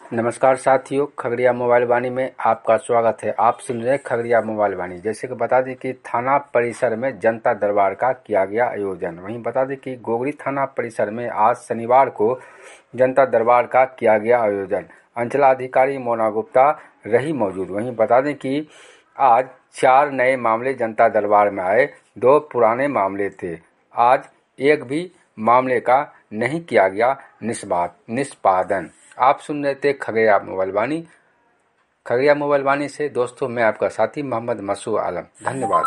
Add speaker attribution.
Speaker 1: नमस्कार साथियों, खगड़िया मोबाइल वाणी में आपका स्वागत है। आप सुन रहे हैं खगड़िया मोबाइल वाणी। जैसे कि बता दें कि थाना परिसर में जनता दरबार का किया गया आयोजन। वहीं बता दें कि गोगरी थाना परिसर में आज शनिवार को जनता दरबार का किया गया आयोजन। अंचलाधिकारी मोना गुप्ता रही मौजूद। वहीं बता दें कि आज 4 नए मामले जनता दरबार में आए, 2 पुराने मामले थे। आज एक भी मामले का नहीं किया गया निष्पादन। आप सुन रहे थे खगड़िया मोबाइल वाणी। खगड़िया मोबाइल वाणी से दोस्तों मैं आपका साथी मोहम्मद मसूद आलम। धन्यवाद।